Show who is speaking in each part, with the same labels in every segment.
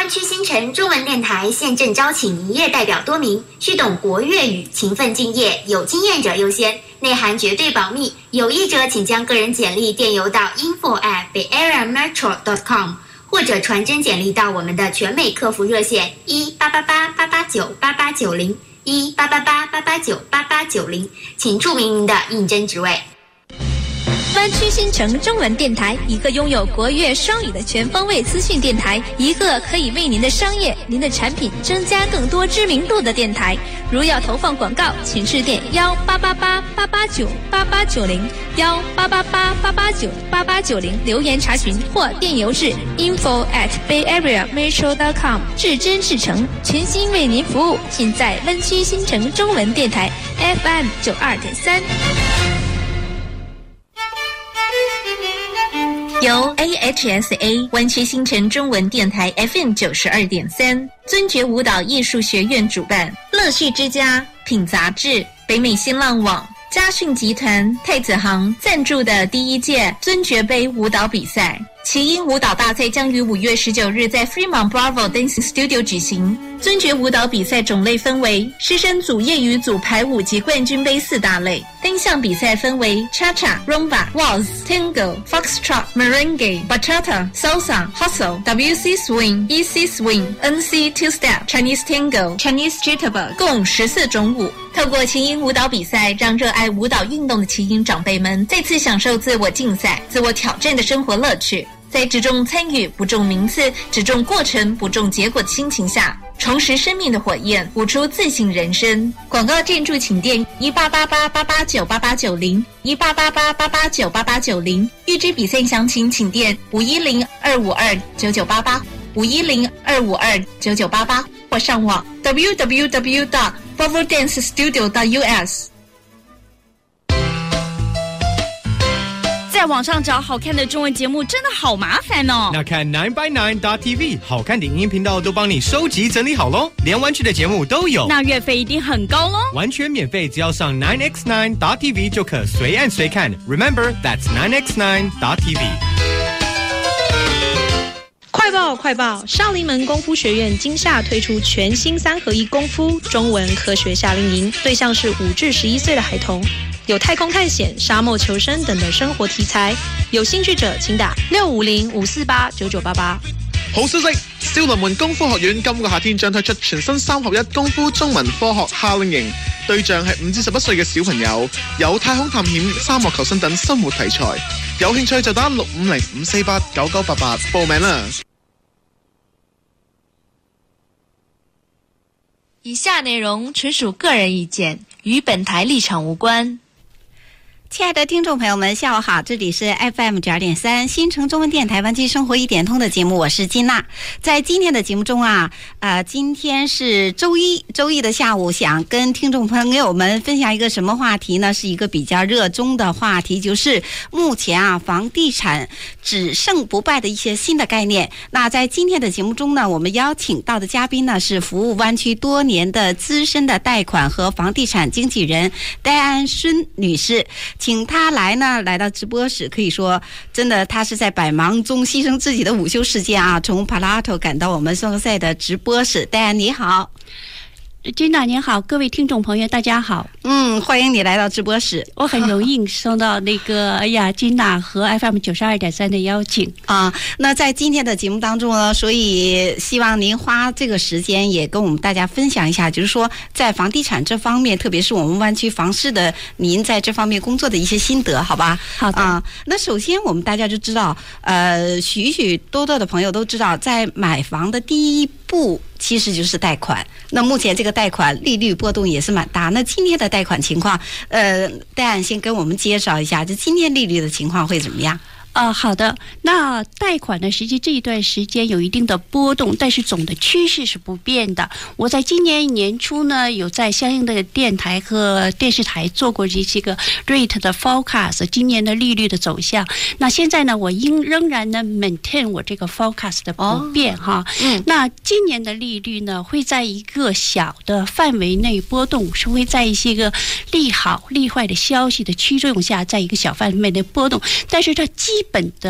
Speaker 1: 湾区新城中文电台现正招请营业代表多名，需懂国粤语，勤奋敬业，有经验者优先，内涵绝对保密。有意者请将个人简历电邮到 info@bayareametro.com， 或者传真简历到我们的全美客服热线18888898890 18888898890，请注明您的应征职位。
Speaker 2: 湾区新城中文电台，一个拥有国粤双语的全方位资讯电台，一个可以为您的商业、您的产品增加更多知名度的电台。如要投放广告，请致电18888898890 18888898890留言查询，或电邮至 info@bayareametro.com， 至真至诚，全心为您服务，尽在湾区新城中文电台 FM 92.3。由 AHSA 湾区新城中文电台 FM 92.3尊爵舞蹈艺术学院主办，乐趣之家、品杂志、北美新浪网、嘉讯集团、太子行赞助的第一届尊爵杯舞蹈比赛。奇英舞蹈大赛将于5月19日在 Fremont Bravo Dancing Studio 举行。尊爵舞蹈比赛种类分为师生组、业余组、排舞及冠军杯4大类。单项比赛分为 Cha-Cha、Rumba、Waltz、Tango、Foxtrot、Merengue、Bachata、Salsa、Hustle、WC Swing、EC Swing、NC Two-Step、Chinese Tango、Chinese Jitterbug 共14种舞。透过奇英舞蹈比赛，让热爱舞蹈运动的奇英长辈们再次享受自我竞赛、自我挑战的生活乐趣。在只重参与不重名次，只重过程不重结果的心情下，重拾生命的火焰，舞出自信人生。广告赞助请电18888898890 18888898890，预知比赛详情请电510-252-9988 510-252-9988，或上网 www.bravodancestudio.us。
Speaker 3: 在网上找好看的中文节目真的好麻烦哦。
Speaker 4: 那看 9by9.tv 好看的影音频道都帮你收集整理好咯，连湾区的节目都有。
Speaker 3: 那月费一定很高咯。
Speaker 4: 完全免费，只要上 9x9.tv 就可随按随看。 Remember, that's 9x9.tv。
Speaker 5: 快报！少林门功夫学院今夏推出全新3合1功夫中文科学夏令营，对象是5至11岁的孩童，有太空探险、沙漠求生等的生活题材。有興趣者請打650-548-9988。
Speaker 6: 好消息！少林門功夫學院今個夏天將推出全新3合1功夫中文科學夏令營，對象係5至11歲嘅小朋友，有太空探險、沙漠求生等生活題材。有興趣就打650-548-9988報名啦。
Speaker 2: 以下内容纯属个人意见，与本台立场无关。
Speaker 7: 亲爱的听众朋友们，下午好，这里是 FM 92.3新城中文电台湾区生活一点通的节目，我是金娜。在今天的节目中啊，今天是周一的下午，想跟听众朋友们分享一个什么话题呢？是一个比较热衷的话题，就是目前啊房地产只胜不败的一些新的概念。那在今天的节目中呢，我们邀请到的嘉宾呢是服务湾区多年的资深的贷款和房地产经纪人戴安孙女士。请他来到直播室，可以说真的他是在百忙中牺牲自己的午休时间啊，从帕拉托赶到我们松塞的直播室。戴安你好。
Speaker 8: 金娜您好，各位听众朋友大家好。
Speaker 7: 欢迎你来到直播室。
Speaker 8: 我很荣幸收到那个金娜和 FM 92.3的邀请
Speaker 7: 啊。那在今天的节目当中呢，所以希望您花这个时间也跟我们大家分享一下，就是说在房地产这方面，特别是我们湾区房市的您在这方面工作的一些心得，好吧？
Speaker 8: 好的啊。
Speaker 7: 那首先我们大家就知道，许许多多的朋友都知道，在买房的第一步其实就是贷款。那目前这个贷款利率波动也是蛮大。那今天的贷款情况，戴安先跟我们介绍一下，就今天利率的情况会怎么样？
Speaker 8: 好的。那贷款呢，实际这一段时间有一定的波动，但是总的趋势是不变的。我在今年年初呢，有在相应的电台和电视台做过这个 rate 的 forecast， 今年的利率的走向。那现在呢，我仍然呢 maintain 我这个 forecast 的不变哈。那今年的利率呢，会在一个小的范围内波动，是会在一些个利好利坏的消息的驱动下，在一个小范围内波动，但是它基本的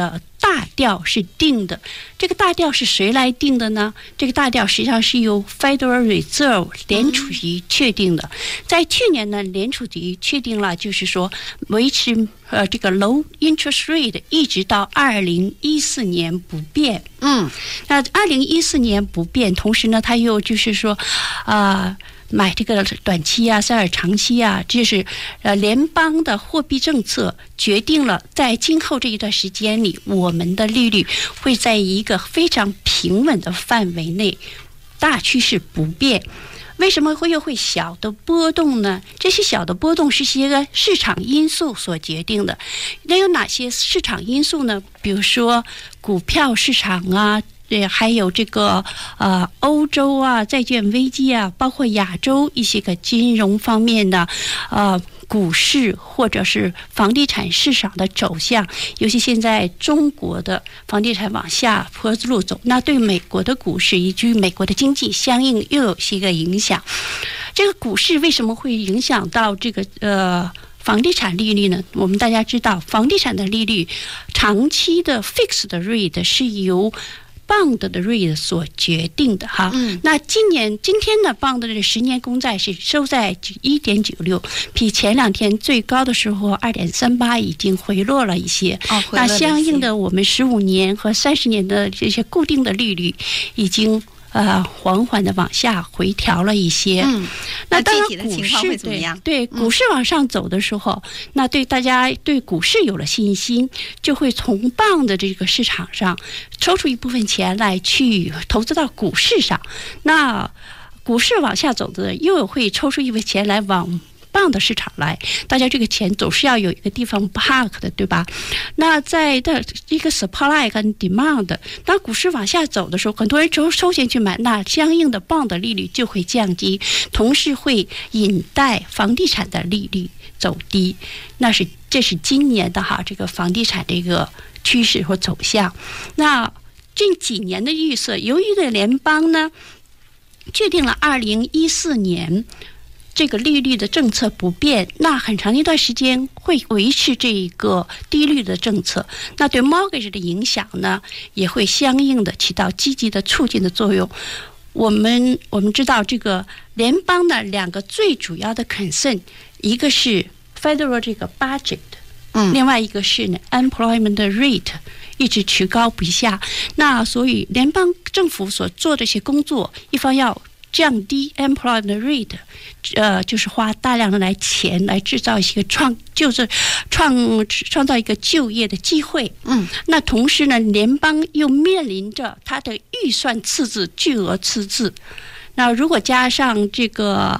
Speaker 8: 大调是定的。这个大调是谁来定的呢？这个大调实际上是由 Federal Reserve 联储局确定的。在去年呢，联储局确定了，就是说维持这个 low interest rate 一直到2014年不变。那2014年不变，同时呢，它又就是说买这个短期啊，塞尔长期啊，这是联邦的货币政策决定了，在今后这一段时间里，我们的利率会在一个非常平稳的范围内，大趋势不变。为什么又会小的波动呢？这些小的波动是些市场因素所决定的。那有哪些市场因素呢？比如说股票市场啊，还有这个欧洲啊债券危机啊，包括亚洲一些个金融方面的股市或者是房地产市场的走向，尤其现在中国的房地产往下坡路走，那对美国的股市以及美国的经济相应又有些个影响。这个股市为什么会影响到这个房地产利率呢？我们大家知道，房地产的利率长期的 fixed rate 是由bond 的 rate 所决定的哈。那今天的 bond 的10年公债是收在 1.96， 比前2天最高的时候 2.38 已经回落了一些。那相应的我们15年和30年的这些固定的利率已经缓缓的往下回调了一些。
Speaker 7: 那具体的情况会怎么样？
Speaker 8: 对，股市往上走的时候，那对大家对股市有了信心，就会从bond的这个市场上抽出一部分钱来去投资到股市上。那股市往下走的，又会抽出一部分钱来往bond的市场来，大家这个钱总是要有一个地方 park 的，对吧？那在的一个 supply 跟 demand， 当股市往下走的时候，很多人抽钱去买，那相应的 bond 的利率就会降低，同时会引带房地产的利率走低。这是今年的这个房地产的一个趋势和走向。那近几年的预测，由于的联邦呢确定了2014年这个利率的政策不变，那很长一段时间会维持这一个低率的政策，那对 mortgage 的影响呢，也会相应的起到积极的促进的作用。我们知道这个联邦的2个最主要的 concern， 一个是 federal 这个 budget，另外一个是呢 unemployment rate 一直持高不下。那所以联邦政府所做的一些工作，一方要降低 employment rate，就是花大量的钱来制造一些创造一个就业的机会。那同时呢，联邦又面临着它的预算赤字、巨额赤字。那如果加上这个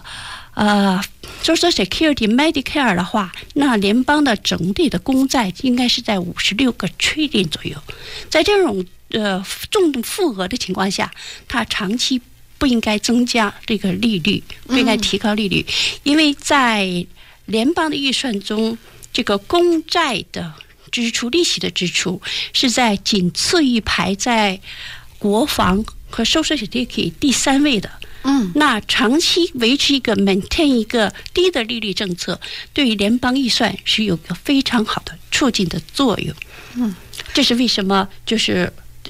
Speaker 8: Social Security、Medicare 的话，那联邦的整体的公债应该是在56个trillion左右。在这种重负额的情况下，它长期不应该增加这个利率，不应该提高利率，因为在联邦的预算中，这个公债的支出、利息的支出是在仅次于排在国防和 Social Security 第3位的。那长期维持maintain 一个低的利率政策，对于联邦预算是有个非常好的促进的作用。这是为什么？这是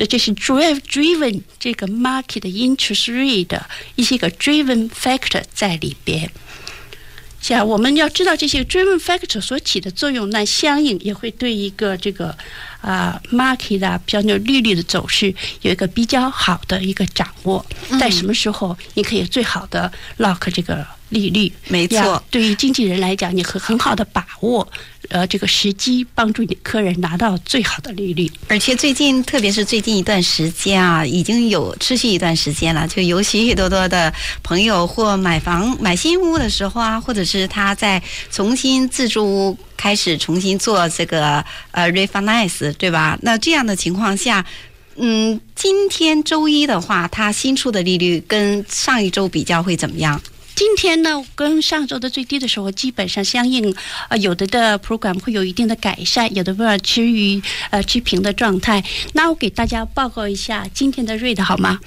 Speaker 8: driven 这个 market interest rate 的一些个 driven factor 在里边。像我们要知道这些 driven factor 所起的作用，那相应也会对一个这个market 比较利率的走势有一个比较好的一个掌握。在什么时候你可以最好的 lock 这个利率？
Speaker 7: 没错，
Speaker 8: 对于经纪人来讲，你可很好的把握这个时机，帮助你客人拿到最好的利率。
Speaker 7: 而且特别是最近一段时间啊，已经有持续一段时间了，就有许许多多的朋友或买新屋的时候啊，或者是他在重新自住屋开始重新做这个refinance， 对吧？那这样的情况下，今天周一的话，它新出的利率跟上一周比较会怎么样？
Speaker 8: 今天呢，跟上周的最低的时候基本上相应，有的 program 会有一定的改善，有的持平的状态。那我给大家报告一下今天的 rate 好吗？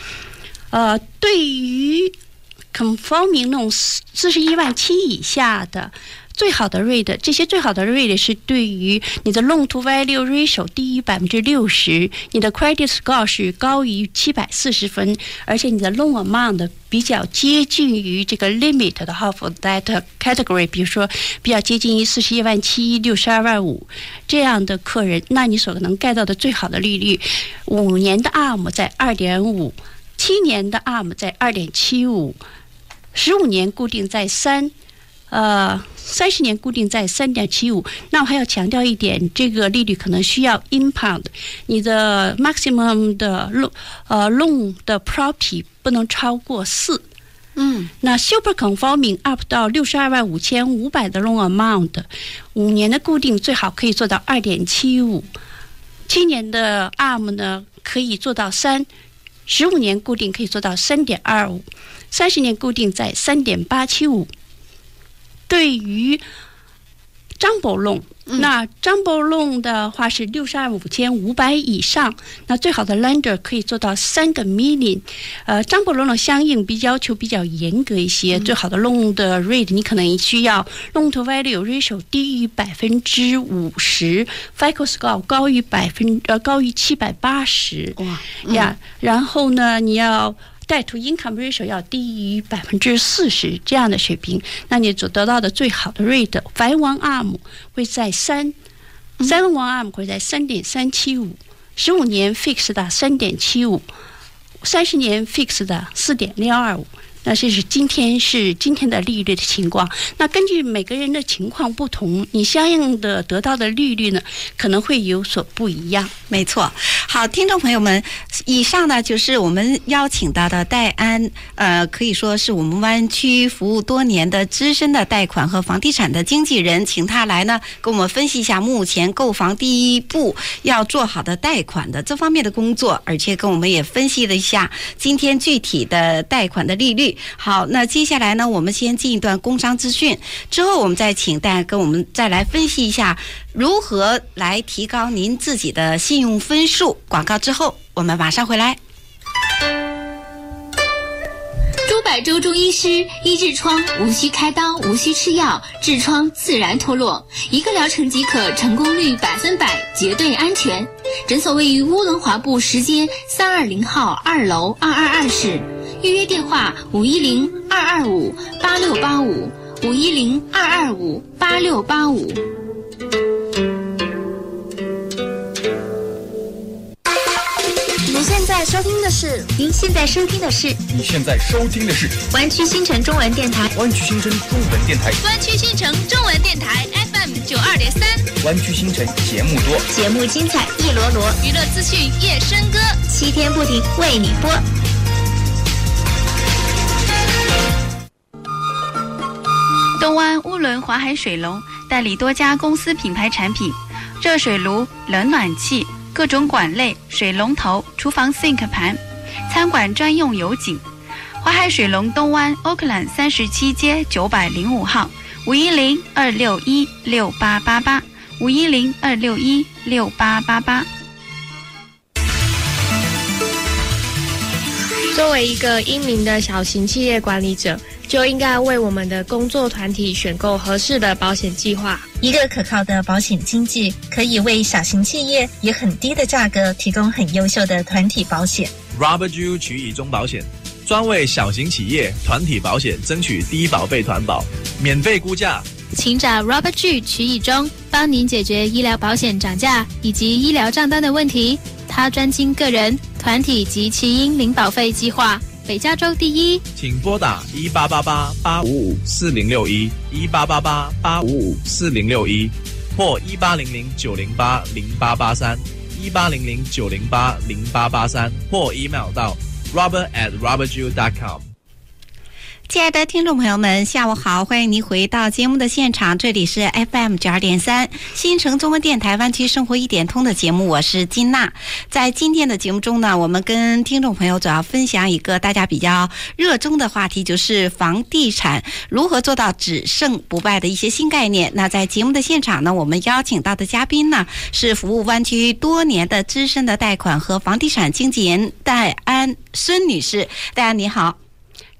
Speaker 8: 对于 conforming 那种41.7万以下的， 最好的 rate， 这些最好的 rate 是对于你的 loan to value ratio 低于 60%， 你的 credit score 是高于740分，而且你的 loan amount 比较接近于这个 limit 的 half of that category， 比如说比较接近于41.7万、62.5万这样的客人，那你所能盖到的最好的利率，5年的 ARM 在 2.5%， 7年的 ARM 在 2.75%， 15年固定在3，30年固定在 3.75%。 那我还要强调一点，这个利率可能需要 impound， 你的 maximum 的loan 的 property 不能超过4。那 super conforming up 到62.55万的 loan amount， 5年的固定最好可以做到 2.75%， 7年的 ARM 呢可以做到3， 15年固定可以做到 3.25%， 30年固定在 3.875%。对于 jumbo loan， 那 jumbo loan 的话是62.5万以上，那最好的 lender 可以做到3个 million。jumbo loan 的相应要求比较严格一些，最好的 loan 的 rate 你可能需要 loan to value ratio 低于 50%， FICO score 高于780%。然后呢，你要debt to income ratio 要低于 40%这样的水平，那你所得到的最好的 rate 5 1 ARM 会在3， 7 1 ARM 会在 3.375， 15年 fixed 的 3.75， 30年 fixed 的 4.625。那这是今天的利率的情况。那根据每个人的情况不同，你相应的得到的利率呢，可能会有所不一样。
Speaker 7: 没错。好，听众朋友们，以上呢就是我们邀请到的戴安，可以说是我们湾区服务多年的资深的贷款和房地产的经纪人，请他来呢跟我们分析一下目前购房第一步要做好的贷款的这方面的工作，而且跟我们也分析了一下今天具体的贷款的利率。好，那接下来呢，我们先进一段工商资讯，之后我们再请大家跟我们再来分析一下如何来提高您自己的信用分数。广告之后我们马上回来。
Speaker 1: 朱百洲中医师医痔疮无需开刀，无需吃药，痔疮自然脱落，一个疗程即可，成功率100%，绝对安全。诊所位于乌伦华部10街320号2楼222室，预约电话510-225-8685 510-225-8685。
Speaker 2: 您现在收听的是湾区新城中文电台，
Speaker 9: 湾区新城中文电台，
Speaker 3: 湾区新城中文电台 FM 92.3，
Speaker 9: 湾区新城节目多，
Speaker 2: 节目精彩一罗罗，
Speaker 3: 娱乐资讯夜笙歌
Speaker 2: ，7天不停为你播。
Speaker 10: 东湾乌伦华海水龙代理多家公司品牌产品，热水炉、冷暖气、各种管类、水龙头、厨房 sink 盘、餐馆专用油井。华海水龙东湾 Oakland 37街905号510-261-6888 510-261-6888。
Speaker 11: 作为一个英明的小型企业管理者，就应该为我们的工作团体选购合适的保险计划。
Speaker 2: 一个可靠的保险经纪可以为小型企业以很低的价格提供很优秀的团体保险。
Speaker 12: Robert Ju 取以中保险专为小型企业团体保险争取低保费团保，免费估价，
Speaker 13: 请找 Robert Ju 取以中，帮您解决医疗保险涨价以及医疗账单的问题。他专精个人、团体及其因零保费计划，北加州第一。
Speaker 12: 请拨打1888-855-4061 1888-855-4061或1800-908-0883 1800-908-0883或 email 到 robert@robertju.com。
Speaker 7: 亲爱的听众朋友们，下午好，欢迎您回到节目的现场，这里是 FM 92.3新城中文电台湾区生活一点通的节目，我是金娜。在今天的节目中呢，我们跟听众朋友主要分享一个大家比较热衷的话题，就是房地产如何做到只胜不败的一些新概念。那在节目的现场呢，我们邀请到的嘉宾呢，是服务湾区多年的资深的贷款和房地产经纪人戴安孙女士。戴安你好。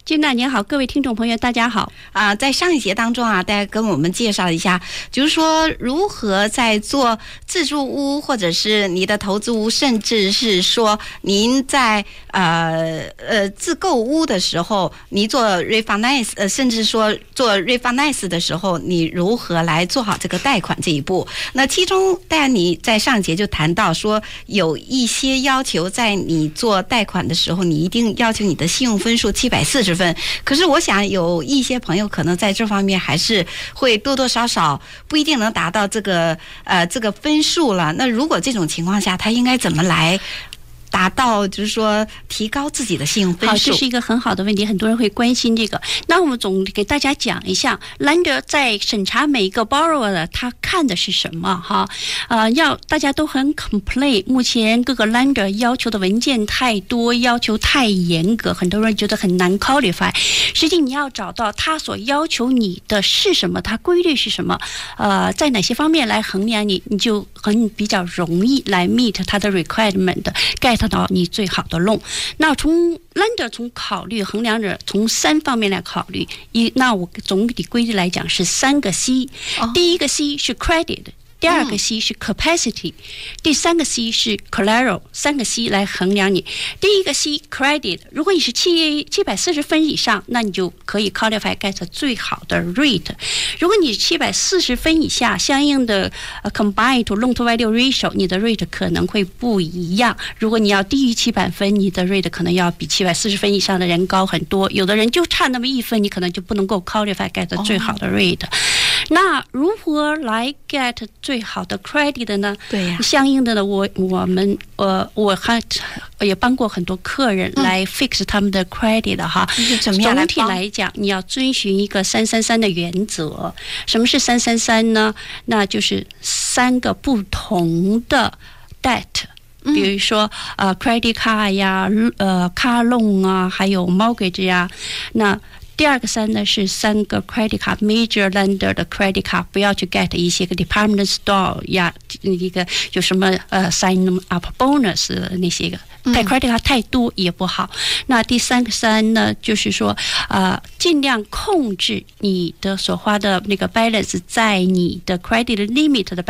Speaker 8: 金娜您好，各位听众朋友大家好。
Speaker 7: 在上一节当中大家跟我们介绍了一下，就是说如何在做自住屋或者是你的投资屋，甚至是说您在自购屋的时候，你做 refinance，甚至说做 refinance 的时候，你如何来做好这个贷款这一步。那其中当然你在上一节就谈到说有一些要求，在你做贷款的时候，你一定要求你的信用分数740分。可是我想有一些朋友可能在这方面还是会多多少少不一定能达到这个分数了。那如果这种情况下，他应该怎么来达到就是说提高自己的信用分数？
Speaker 8: 好，这是一个很好的问题，很多人会关心这个。那我们总给大家讲一下 lender 在审查每一个 borrower 的他看的是什么哈。要大家都很 complain， 目前各个 lender 要求的文件太多，要求太严格，很多人觉得很难 qualify。实际你要找到他所要求你的是什么，他规律是什么，在哪些方面来衡量你就比较容易来 meet 他的 requirement， get到你最好的 loan。 那从 lender 从考虑衡量者从3方面来考虑，那我总体规律来讲是3个 C。 第一个 C 是 credit，第2个 C 是 capacity，第3个 C 是 collateral，3个 C 来衡量你。第一个 C credit， 如果你是740分以上，那你就可以 qualify get 最好的 rate。 如果你740分以下，相应的combined to loan to value ratio， 你的 rate 可能会不一样。如果你要低于700分，你的 rate 可能要比740分以上的人高很多。有的人就差那么1分，你可能就不能够 qualify get 最好的 rate。那如何来 get 最好的 credit 呢？
Speaker 7: 对呀，
Speaker 8: 相应的呢，我还也帮过很多客人来 fix 他们的 credit 哈。总体来讲，你要遵循一个333的原则。什么是333呢？那就是3个不同的 debt。比如说credit card 呀car loan 啊，还有 mortgage 呀。那第2个3呢是3个 credit card major lender 的 credit card， 不要去 get 一些个 department store 呀，一个有什么sign up bonus 那些个。太 credit card 太多也不好。那第3个3呢，就是说尽量控制你的所花的那个 balance 在你的 credit limit 的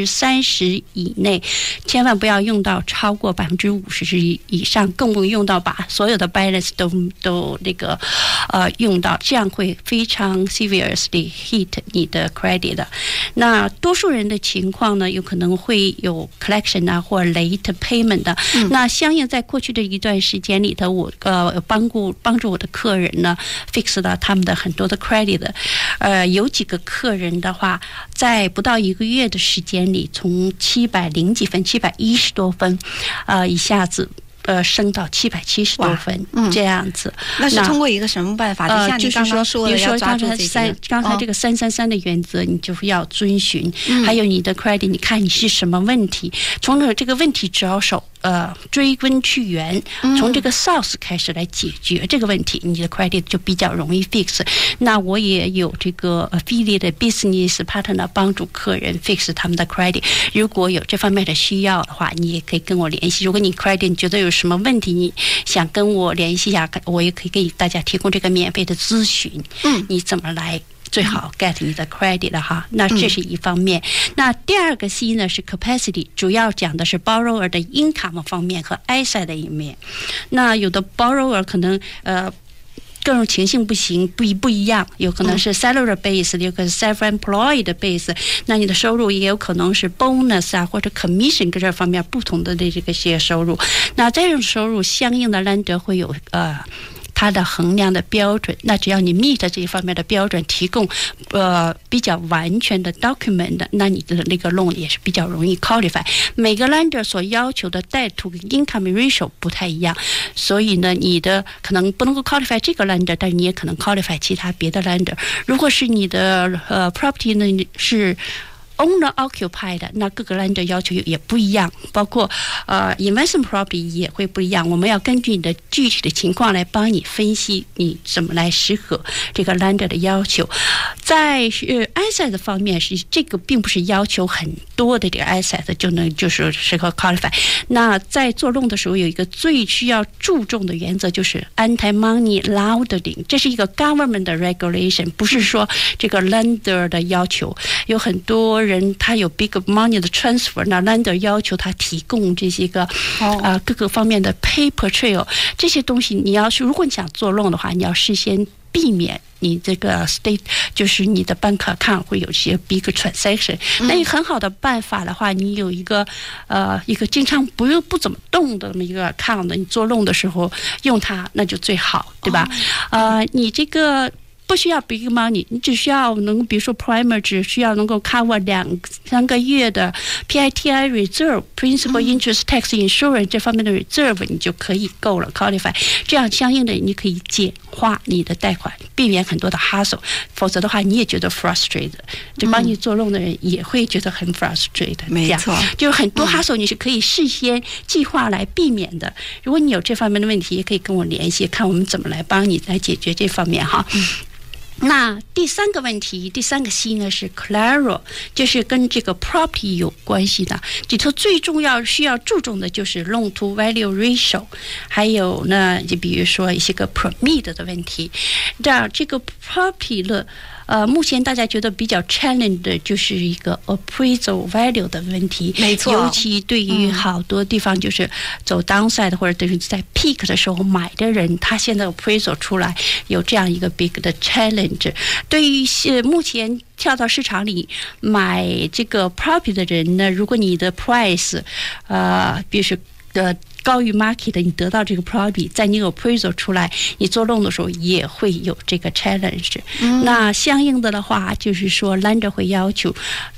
Speaker 8: 30%以内，千万不要用到超过50%以上，更不用到把所有的 balance 都那个用到，这样会非常 seriously hit 你的 credit 的。那多数人的情况呢，有可能会有 collection 啊或 late payment 的。那相应在过去的一段时间里头，我帮助我的客人呢 fix 了他们的很多的 credit。有几个客人的话，在不到1个月的时间里，从700几分710多分一下子升到770多分，这样子。
Speaker 7: 那是通过一个什么办法？
Speaker 8: 就是说，比如说刚才这个333的原则，你就要遵循。还有你的 credit， 你看你是什么问题，从这个问题着手，追根去源，从这个 source 开始来解决这个问题，你的 credit 就比较容易 fix。那我也有这个 affiliate business partner 帮助客人 fix 他们的 credit。如果有这方面的需要的话，你也可以跟我联系。如果你 credit 你觉得有什么问题，你想跟我联系一下，我也可以给大家提供这个免费的咨询。你怎么来最好 get 你的 credit 的哈？那这是一方面。那第2个 C 呢是 capacity， 主要讲的是 borrower 的 income 方面和 asset 的一面。那有的 borrower 可能个人情形不一样，有可能是 salary base， 有可能是 self-employed base。那你的收入也有可能是 bonus 啊或者 commission 各这方面不同的这个些收入。那这种收入相应的 lender 会有它的衡量的标准。那只要你 meet 这一方面的标准，提供比较完全的 document， 那你的那个 loan 也是比较容易 qualify。每个 lender 所要求的 debt to income ratio 不太一样，所以呢，你的可能不能够 qualify 这个 lender， 但是你也可能 qualify 其他别的 lender。如果是你的property 呢是 owner occupied， 那各个 lender 要求也不一样，包括investment property 也会不一样。我们要根据你的具体的情况来帮你分析你怎么来适合这个 lender 的要求。在asset 方面，是这个并不是要求很多的这个 asset 就是适合 qualify。那在做 loan 的时候，有一个最需要注重的原则，就是 anti-money laundering， 这是一个 government 的 regulation， 不是说这个 lender 的要求。有很多人他有 big money 的 transfer， 那 lender 要求他提供这些个各个方面的 paper trail， 这些东西你要是如果你想做 loan 的话，你要事先避免你这个 state 就是你的 bank account 会有些 big transaction。那一个很好的办法的话，你有一个经常不怎么动的那么一个 account， 你做 loan 的时候用它那就最好，对吧？你这个不需要 big money， 你只需要比如说 primer 只需要能够 cover 2-3个月的 PITI reserve principal interest tax insurance 这方面的 reserve 你就可以够了 qualify。 这样相应的你可以简化你的贷款，避免很多的 hassle， 否则的话你也觉得 frustrated， 就帮你做 loan 的人也会觉得很 frustrated。
Speaker 7: 没错，
Speaker 8: 就很多 hassle 你是可以事先计划来避免的。如果你有这方面的问题，也可以跟我联系，看我们怎么来帮你来解决这方面哈。那第三个问题，第三个 C 呢是 collateral， 就是跟这个 property 有关系的。里头最重要需要注重的就是 loan to value ratio， 还有呢，就比如说一些个 permit 的问题。这个 property 的目前大家觉得比较 challenge 的就是一个 appraisal value 的问题。
Speaker 7: 没错，
Speaker 8: 尤其对于好多地方就是走 downside 或者等于在 peak 的时候买的人，他现在 appraisal 出来有这样一个 big 的 challenge。对于目前跳到市场里买这个 property 的人呢，如果你的 price 比如说高于 market 的，你得到这个 property， 在你有 appraisal 出来，你做 loan 的时候也会有这个 challenge。那相应的话，就是说 lender 会要求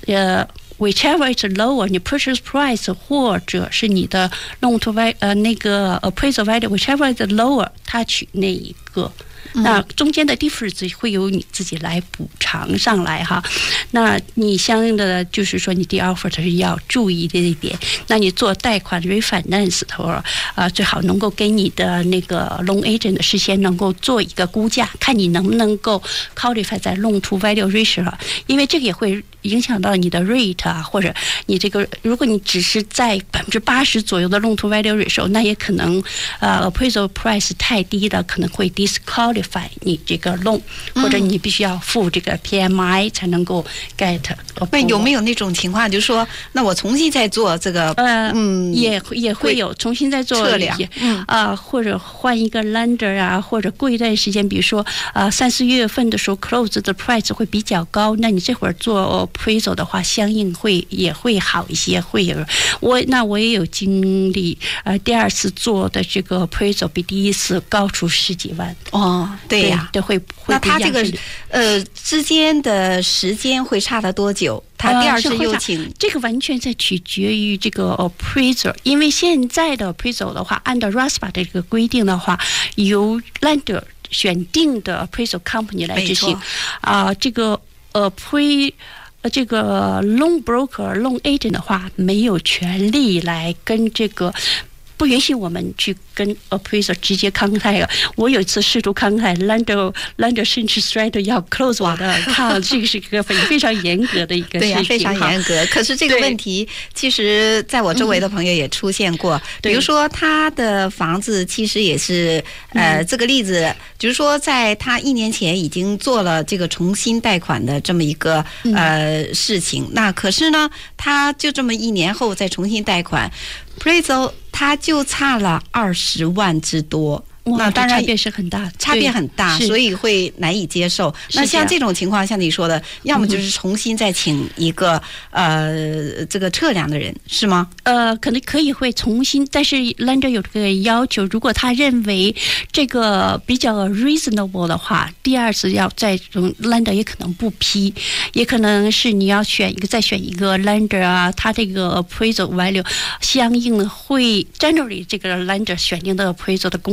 Speaker 8: whichever is lower， 你 purchase price 或者是你的 loan to value 那个 appraisal value whichever is lower， 他取那一个。那中间的 difference 会由你自己来补偿上来哈。那你相应的就是说你的 offer 是要注意的一点。那你做贷款 refinance 的话，最好能够跟你的那个 loan agent 事先能够做一个估价，看你能不能够 qualify 在 loan to value ratio， 因为这个也会影响到你的 rate 啊，或者你这个如果你只是在80%左右的 loan to value ratio， 那也可能appraisal price 太低了，可能会 disqualify你这个 loan， 或者你必须要付这个 PMI 才能够 get。
Speaker 7: 那有没有那种情况，就是说那我重新再做这个
Speaker 8: 也会有重新再做
Speaker 7: 测量
Speaker 8: 或者换一个 lender 啊，或者过一段时间，比如说3-4月份的时候 close 的 price 会比较高，那你这会儿做 appraisal 的话，相应也会好一些。会有我也有经历，第二次做的这个 appraisal 比第一次高出10几万。
Speaker 7: 对呀，
Speaker 8: 这会
Speaker 7: 那他这个之间的时间会差得多久？他第二次又请
Speaker 8: 这个完全在取决于这个 appraiser， 因为现在的 appraisal 的话，按照 RASPA 这个规定的话，由 lender 选定的 appraisal company 来执行。这个这个 loan broker、loan agent 的话，没有权利来跟这个。不允许我们去跟 appraiser 直接contact。我有一次试图contact lender 甚至 straight 要 close 我的 account， 这个是一个非常严格的一个事情。
Speaker 7: 对呀，非常严格。可是这个问题，其实在我周围的朋友也出现过。比如说他的房子其实也是这个例子，就是说在他1年前已经做了这个重新贷款的这么一个事情，那可是呢，他就这么1年后再重新贷款。appraisal 他就差了20万之多，那当然
Speaker 8: 差别是很大，
Speaker 7: 差别很大，所以会难以接受。那像这种情况，像你说的，要么就是重新再请一个这个测量的人，是吗？
Speaker 8: 可能可以会重新，但是 lender 有这个要求，如果他认为这个比较 reasonable 的话，第二次要再lender 也可能不批，也可能是你要再选一个 lender 啊，他这个 appraisal value 相应的会 generally 这个 lender 选定的 appraisal 的公司，他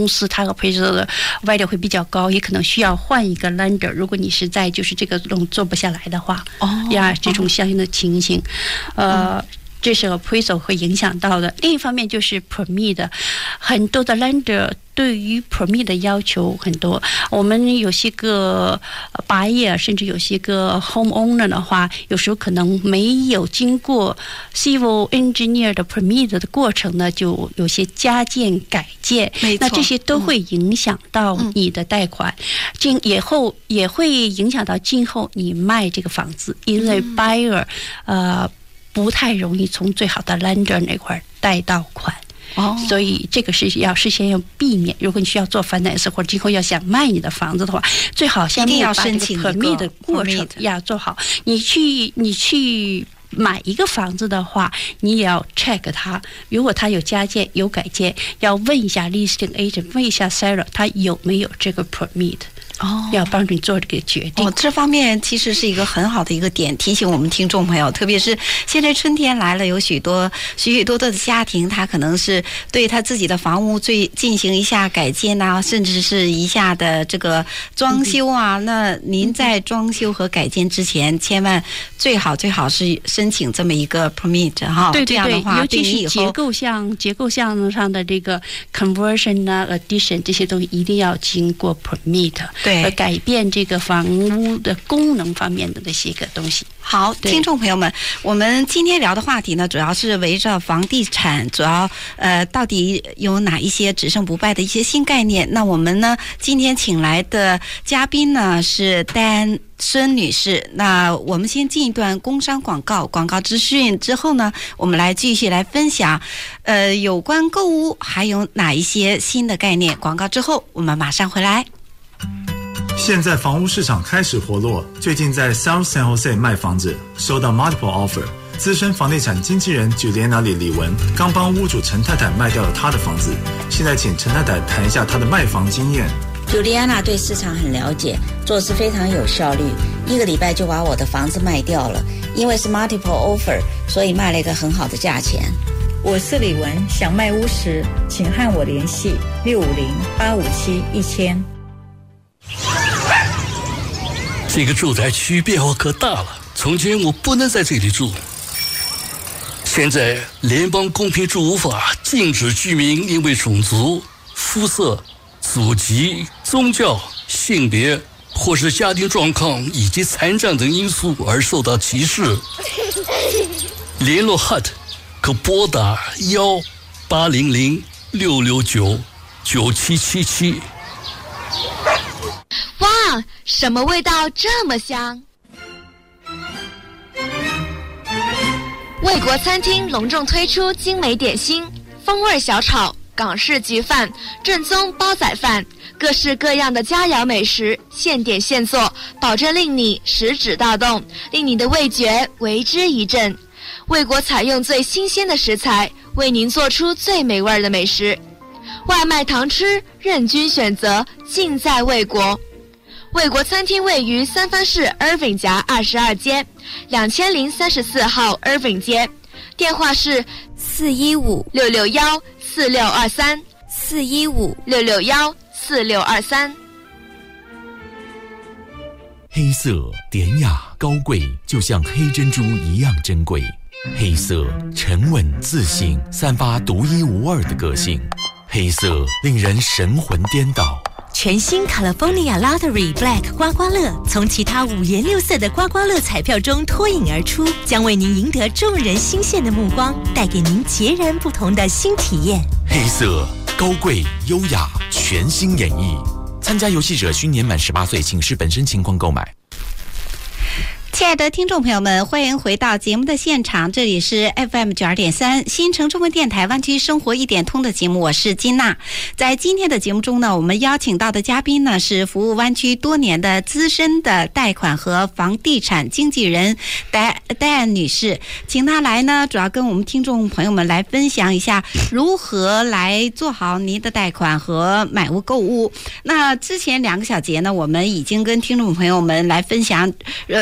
Speaker 8: appraisal 的 value 会比较高，也可能需要换一个 lender。如果你实在就是这个做不下来的话，这种相应的情形，这是 appraisal 会影响到的。另一方面就是 permit， 很多的 lender 对于 permit 的要求很多。我们有些个 buyer 甚至有些个 homeowner 的话，有时候可能没有经过 civil engineer 的 permit 的过程呢，就有些加建改建，那这些都会影响到你的贷款，也会影响到今后你卖这个房子，因为 buyer 不太容易从最好的 lender 那块贷到款。所以这个是要事先要避免。如果你需要做 finance 或者今后要想卖你的房子的话，最好先把这个 permit 的过程要做好。你去买一个房子的话，你也要 check 它，如果它有加建有改建，要问一下 listing agent， 问一下 seller 他有没有这个 permit。要帮你做这个决定。
Speaker 7: 这方面其实是一个很好的一个点，提醒我们听众朋友，特别是现在春天来了，有许多的家庭，他可能是对他自己的房屋进行一下改建啊，甚至是一下的这个装修啊。那您在装修和改建之前，千万最好是申请这么一个 permit 哈。
Speaker 8: 对，
Speaker 7: 这样的话，
Speaker 8: 尤其是结构项上的这个 conversion 啊 addition 这些东西一定要经过 permit。对，改变这个房屋的功能方面的这些个东西。
Speaker 7: 好，听众朋友们，我们今天聊的话题呢，主要是围着房地产，主要到底有哪一些只胜不败的一些新概念？那我们呢，今天请来的嘉宾呢是丹孙女士。那我们先进一段工商广告资讯之后呢，我们来继续来分享有关购物还有哪一些新的概念。广告之后我们马上回来。
Speaker 14: 现在房屋市场开始活络，最近在 South San Jose 卖房子收到 multiple offer， 资深房地产经纪人 Juliana 李文刚帮屋主陈太太卖掉了她的房子，现在请陈太太谈一下她的卖房经验。
Speaker 15: Juliana 对市场很了解，做事非常有效率，1个礼拜就把我的房子卖掉了，因为是 multiple offer， 所以卖了一个很好的价钱。
Speaker 16: 我是李文，想卖屋时请和我联系650-857-1000。
Speaker 17: 这个住宅区变化可大了，从前我不能在这里住，现在联邦公平住屋法禁止居民因为种族、肤色、祖籍、宗教、性别或是家庭状况以及残障等因素而受到歧视。联络 HUD 可拨打1-800-669-9777。
Speaker 18: 哇，什么味道这么香？卫国餐厅隆重推出精美点心，风味小炒、港式焗饭、正宗煲仔饭，各式各样的佳肴美食，现点现做，保证令你食指大动，令你的味觉为之一振。卫国采用最新鲜的食材，为您做出最美味的美食。外卖堂吃任君选择，尽在卫国。卫国餐厅位于三藩市 Irving 夹22街2034号 Irving 街，电话是415-661-4623 415-661-4623。
Speaker 19: 黑色典雅高贵，就像黑珍珠一样珍贵。黑色沉稳自信，散发独一无二的个性。黑色令人神魂颠倒。
Speaker 20: 全新 California Lottery Black 刮刮乐从其他5颜6色的刮刮乐彩票中脱颖而出，将为您赢得众人新鲜的目光，带给您截然不同的新体验。
Speaker 19: 黑色高贵优雅，全新演绎。参加游戏者需年满18岁，请视本身情况购买。
Speaker 7: 亲爱的听众朋友们，欢迎回到节目的现场，这里是 FM 92.3新城中文电台湾区生活一点通的节目，我是金娜。在今天的节目中呢，我们邀请到的嘉宾呢是服务湾区多年的资深的贷款和房地产经纪人戴安女士，请她来呢，主要跟我们听众朋友们来分享一下如何来做好您的贷款和买屋购物。那之前2个小节呢，我们已经跟听众朋友们来分享，就是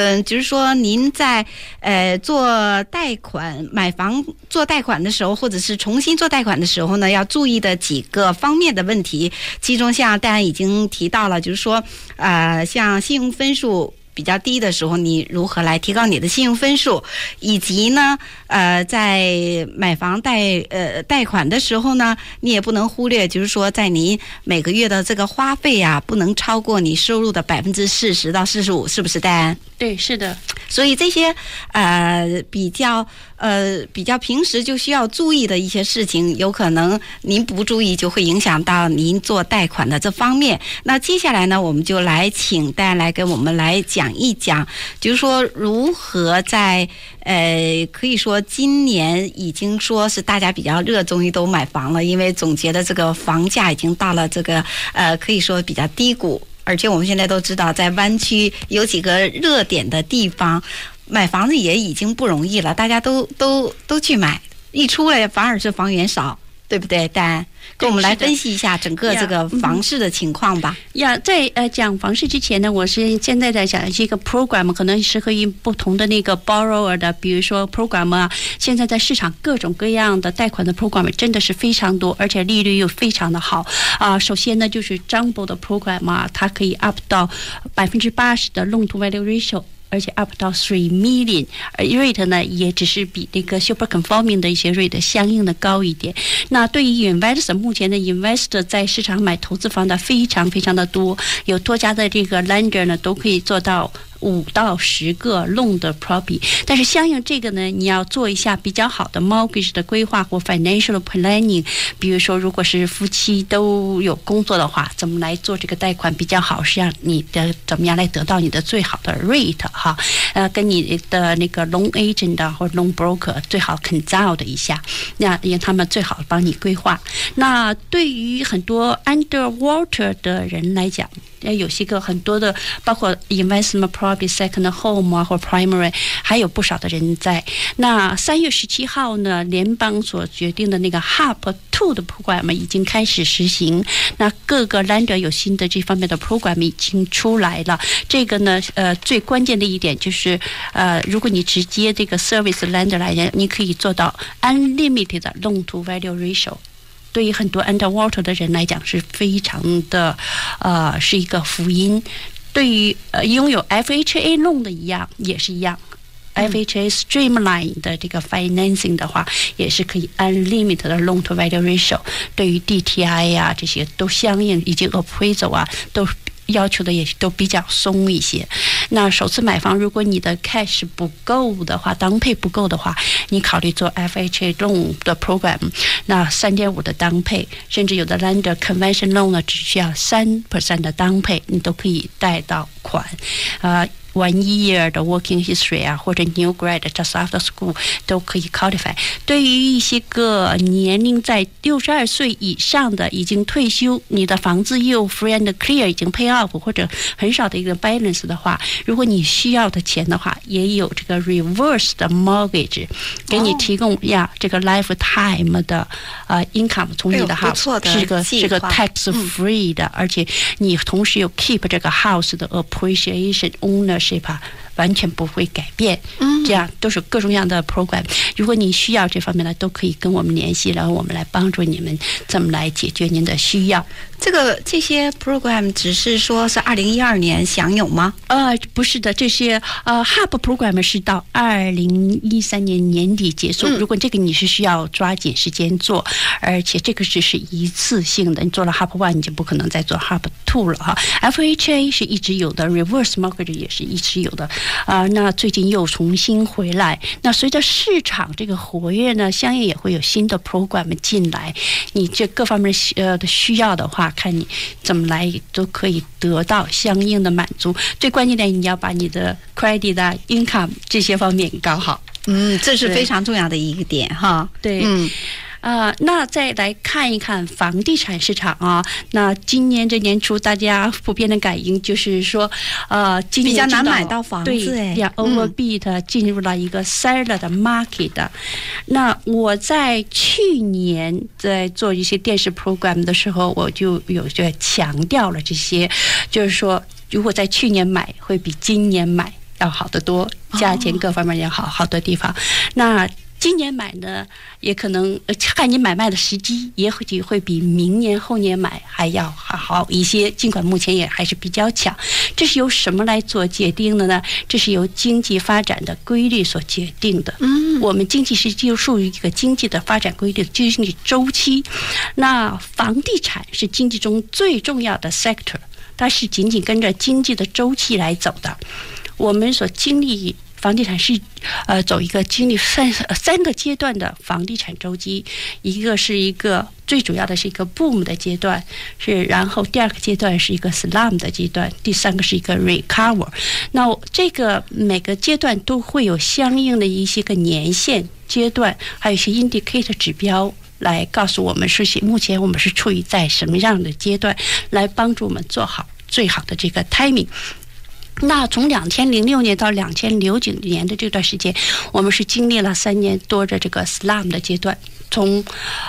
Speaker 7: 就是说您在做贷款买房做贷款的时候，或者是重新做贷款的时候呢，要注意的几个方面的问题，其中像大家已经提到了，就是说像信用分数比较低的时候，你如何来提高你的信用分数，以及呢在买房贷款的时候呢，你也不能忽略，就是说在您每个月的这个花费啊，不能超过你收入的40%到45%，是不是戴安？
Speaker 8: 对，是的。
Speaker 7: 所以这些比较平时就需要注意的一些事情，有可能您不注意就会影响到您做贷款的这方面。那接下来呢，我们就来请戴安来跟我们来讲一讲，就是说如何在可以说今年已经说是大家比较热衷于都买房了，因为总觉得这个房价已经到了这个可以说比较低谷。而且我们现在都知道，在湾区有几个热点的地方，买房子也已经不容易了，大家都去买，一出来反而是房源少，对不对？但跟我们来分析一下整个这个房市的情况吧。
Speaker 8: 在讲房市之前呢，我是现在在讲这个 program 可能适合于不同的那个 borrower 的，比如说 program 啊，现在在市场各种各样的贷款的 program 真的是非常多，而且利率又非常的好啊。首先呢，就是 jumbo 的 program 啊，它可以 up 到80%的 loan to value ratio。而且 up 到3 million， rate 呢也只是比那个 super conforming 的一些 rate 相应的高一点。那对于 investor， 目前的 investor 在市场买投资房的非常非常的多，有多家的这个 lender 呢都可以做到5到10个 loan 的 property， 但是相应这个呢，你要做一下比较好的 mortgage 的规划或 financial planning。比如说，如果是夫妻都有工作的话，怎么来做这个贷款比较好？是让你的怎么样来得到你的最好的 rate 哈？跟你的那个 loan agent 或 loan broker 最好 consult 一下，那让他们最好帮你规划。那对于很多 underwater 的人来讲，有些个很多的，包括 investment property、second home 啊，或 primary， 还有不少的人在。那3月17号呢，联邦所决定的那个 HAP2 的 program 已经开始实行。那各个 lender 有新的这方面的 program 已经出来了。这个呢，最关键的一点就是，如果你直接这个 service lender 来讲，你可以做到 unlimited loan to value ratio。对于很多 underwater 的人来讲是非常的是一个福音。对于拥有 FHA loan 的也是一样。FHA streamline 的这个 financing 的话，也是可以 unlimited 的 loan to value ratio。对于 DTI 呀这些都相应以及 appraisal 啊都要求的也都比较松一些。那首次买房，如果你的 cash 不够的话，当配不够的话，你考虑做 FHA loan 的 program， 那 3.5 的当配，甚至有的 lender convention loan 呢，只需要 3% 的当配，你都可以贷到款。1 year 的 working history 啊，或者 new grad just after school 都可以 qualify。对于一些个年龄在62岁以上的，已经退休，你的房子又 free and clear 已经 pay off 或者很少的一个 balance 的话，如果你需要的钱的话，也有这个 reverse 的 mortgage 给你提供这个 lifetime 的income 从你的 house， 是个 tax free 的，而且你同时有 keep 这个 house 的 appreciation ownership。完全不会改变，这样都是各种各样的 program。如果你需要这方面的，都可以跟我们联系，然后我们来帮助你们怎么来解决您的需要。
Speaker 7: 这些 program 只是说是2012年享有吗？
Speaker 8: 不是的，这些HAP program 是到2013年年底结束。如果这个你是需要抓紧时间做，而且这个只是一次性的，你做了 HAP 1，你就不可能再做 HAP 2了哈。FHA 是一直有的 ，reverse mortgage 也是一直有的。那最近又重新回来。那随着市场这个活跃呢，相应也会有新的 program 进来。你这各方面的需要的话，看你怎么来都可以得到相应的满足。最关键的，你要把你的 credit、income 这些方面搞好。
Speaker 7: 这是非常重要的一个点哈。
Speaker 8: 对。那再来看一看房地产市场啊。那今年这年初，大家普遍的感应就是说，今年
Speaker 7: 比较难买到房子，
Speaker 8: 对，overbid 进入了一个 seller 的 market。那我在去年在做一些电视 program 的时候，我就有强调了这些，就是说，如果在去年买，会比今年买要好得多，价钱各方面要好多地方。那今年买呢，也可能看你买卖的时机，也许会比明年后年买还要好一些。尽管目前也还是比较强，这是由什么来做决定的呢？这是由经济发展的规律所决定的。我们经济是就属于一个经济的发展规律的经济周期。那房地产是经济中最重要的 sector， 它是紧紧跟着经济的周期来走的。我们所经历房地产是走一个经历三个阶段的房地产周期，一个是一个最主要的是一个 boom 的阶段，然后第二个阶段是一个 slump 的阶段，第三个是一个 recover。那这个每个阶段都会有相应的一些个年限阶段，还有一些 indicator 指标来告诉我们目前我们是处于在什么样的阶段，来帮助我们做好最好的这个 timing。那从2006年到2009年的这段时间，我们是经历了3年多的这个 slump 的阶段，从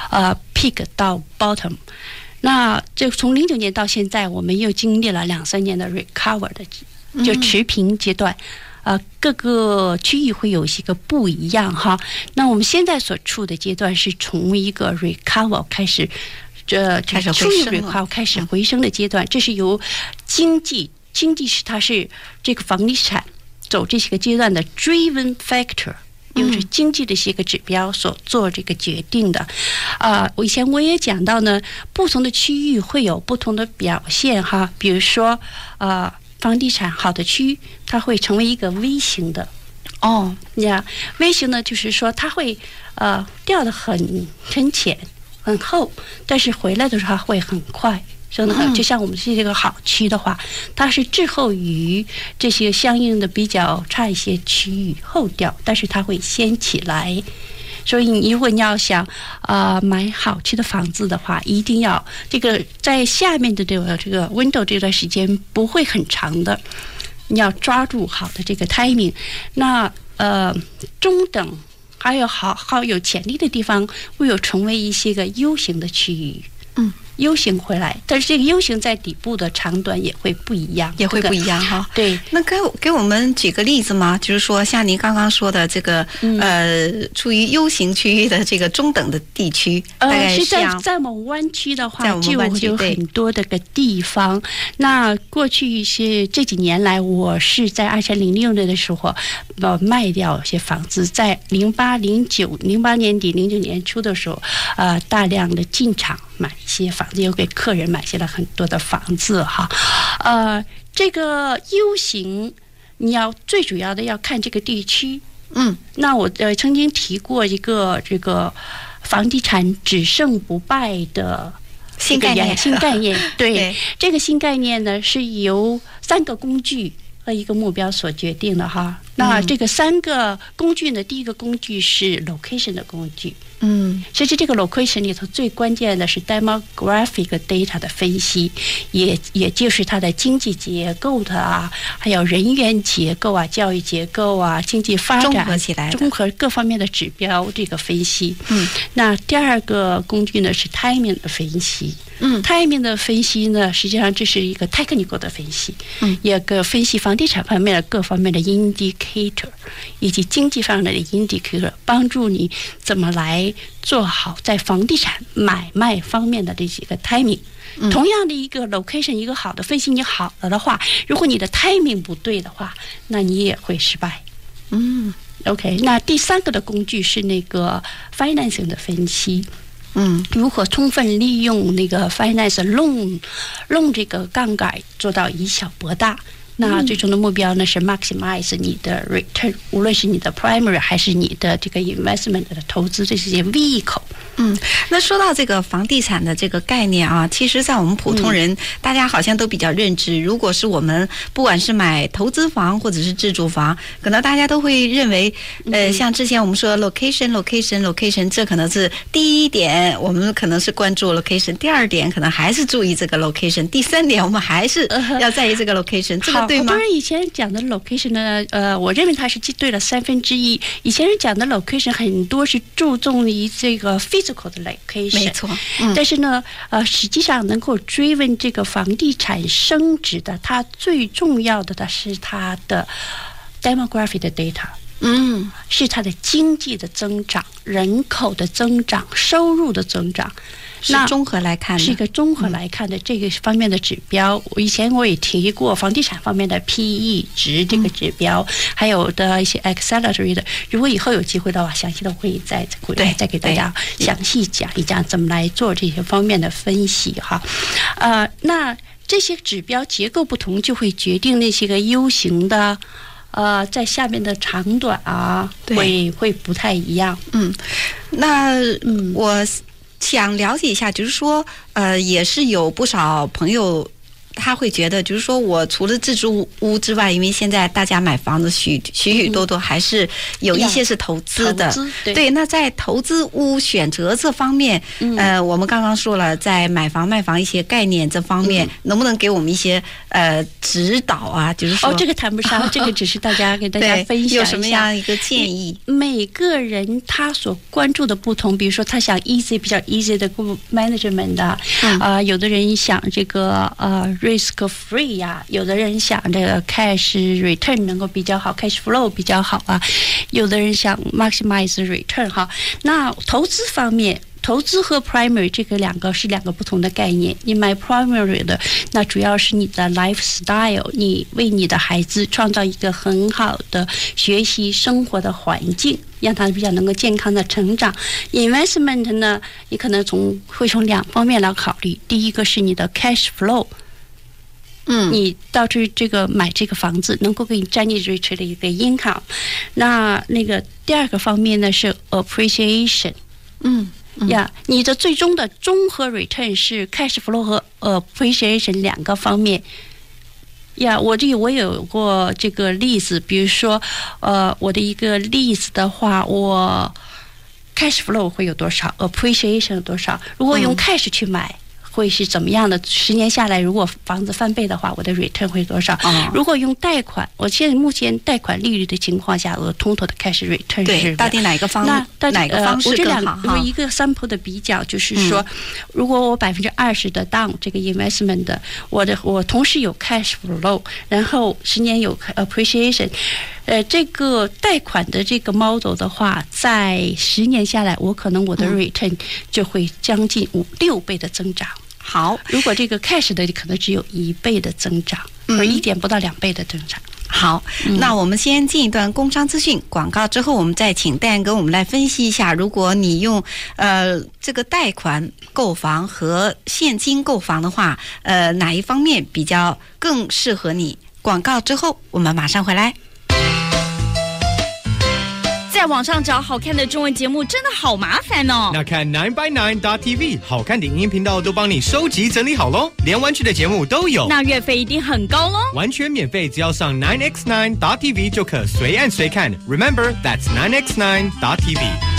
Speaker 8: peak 到 bottom。那这从09年到现在，我们又经历了2-3年的 recover 的就持平阶段。各个区域会有一些个不一样哈。那我们现在所处的阶段是从一个 recover 开始，处于 recover 开始回升的阶段，这是由经济是它是这个房地产走这些个阶段的 driven factor， 就是经济的一些个指标所做这个决定的。以前我也讲到呢，不同的区域会有不同的表现哈。比如说房地产好的区域，它会成为一个 V 型的。V 型呢，就是说它会掉得很浅很厚，但是回来的时候会很快。就像我们是这个好区的话，它是滞后于这些相应的比较差一些区域后掉，但是它会先起来。所以如果你要想买好区的房子的话，一定要这个在下面的这个 window 这段时间不会很长的，你要抓住好的这个 timing。那中等还有好有潜力的地方，会有成为一些个 U 型的区域。U 型回来，但是这个 U 型在底部的长短也会不一样，
Speaker 7: 哈。
Speaker 8: 对，
Speaker 7: 那给我们举个例子吗？就是说，像您刚刚说的这个处于 U 型区域的这个中等的地区，大概是
Speaker 8: 在我们湾区的话，就有很多的个地方。那过去是这几年来，我是在2006年的时候卖掉一些房子，在08年底09年初的时候，大量的进场买一些房子，又给客人买下了很多的房子哈。这个 U 型，你要最主要的要看这个地区。那我曾经提过一个这个房地产只胜不败的新概念。对，这个新概念呢是由3个工具和一个目标所决定的哈。那这个3个工具呢，第一个工具是 location 的工具。其实这个 location 里头最关键的是 demographic data 的分析，也就是它的经济结构的还有人员结构教育结构经济发展
Speaker 7: 综合起来，
Speaker 8: 综合各方面的指标这个分析。那第二个工具呢是 timing 的分析。timing 的分析呢，实际上这是一个 technical 的分析，也个分析房地产方面的各方面的 indicator 以及经济方面的 indicator， 帮助你怎么来做好在房地产买卖方面的这几个 timing。同样的一个 location， 一个好的分析你好了的话，如果你的 timing 不对的话，那你也会失败。OK， 那第3个的工具是那个 financing 的分析。如何充分利用那个 finance loan 这个杠杆做到以小博大。那最终的目标呢是 maximize 你的 return， 无论是你的 primary 还是你的这个 investment 的投资这些 vehicle。
Speaker 7: 那说到这个房地产的这个概念其实在我们普通人，大家好像都比较认知。如果是我们不管是买投资房或者是自住房，可能大家都会认为像之前我们说 location， 这可能是第一点，我们可能是关注 location， 第2点可能还是注意这个 location， 第3点我们还是要在意这个 location， 这个对吗？
Speaker 8: 当然以前讲的 location 呢，我认为它是对了1/3。以前人讲的 location 很多是注重于这个 physical 的 location，
Speaker 7: 没错。
Speaker 8: 但是呢，实际上能够追问这个房地产升值的，它最重要的是它的 demographic 的 data。是它的经济的增长、人口的增长、收入的增长，
Speaker 7: 是综合来看的，
Speaker 8: 是一个综合来看的这个方面的指标。以前我也提过房地产方面的 PE 值这个指标，还有的一些 accelerator 的。如果以后有机会的话，详细的会再给大家详细讲一讲怎么来做这些方面的分析哈。那这些指标结构不同，就会决定那些个 U 型的。在下面的长短啊，会不太一样。
Speaker 7: 那我想了解一下，就是说，也是有不少朋友他会觉得，就是说我除了自住屋之外，因为现在大家买房子许多还是有一些是投资的，对。那在投资屋选择这方面，我们刚刚说了，在买房卖房一些概念这方面，能不能给我们一些指导啊？就是说，
Speaker 8: 这个谈不上，这个只是大家给大家分享一下
Speaker 7: 有什么样一个建议。
Speaker 8: 每个人他所关注的不同，比如说他想比较 easy 的 management 的，有的人想这个risk free 呀，有的人想这个 cash return 能够比较好 ，cash flow 比较好啊，有的人想 maximize return 哈。那投资方面，投资和 primary 这个两个不同的概念。你买 primary 的，那主要是你的 lifestyle， 你为你的孩子创造一个很好的学习生活的环境，让他比较能够健康的成长。investment 呢，你可能会从两方面来考虑，第一个是你的 cash flow。你到这个买这个房子能够给你 generate 的一个 income， 那个第二个方面呢是 appreciation， 你的最终的综合 return 是 cash flow 和 appreciation 两个方面。我有过这个例子，比如说我的一个例子的话，我 cash flow 会有多少 ，appreciation 有多少？如果用 cash 去买。会是怎么样的？10年下来，如果房子翻倍的话，我的 return 会多少？如果用贷款，我现在目前贷款利率的情况下，我通透的 cash return 是
Speaker 7: 到底哪个方式更好？
Speaker 8: 我一个 sample 的比较就是说，如果我20%的 down 这个 investment 的，我同时有 cash flow， 然后10年有 appreciation。这个贷款的这个 model 的话，在10年下来，我可能我的 return 就会将近6倍的增长。
Speaker 7: 好，
Speaker 8: 如果这个 cash 的可能只有1倍的增长，而1点不到2倍的增长。
Speaker 7: 好，那我们先进一段工商资讯广告，之后我们再请戴安跟我们来分析一下，如果你用这个贷款购房和现金购房的话，哪一方面比较更适合你？广告之后我们马上回来。
Speaker 3: 在网上找好看的中文节目真的好麻烦哦。
Speaker 4: 那看 9by9.tv 好看的影音频道都帮你收集整理好咯，连湾区的节目都有。
Speaker 3: 那月费一定很高咯。
Speaker 4: 完全免费，只要上 9x9.tv 就可随按随看。Remember, that's 9x9.tv。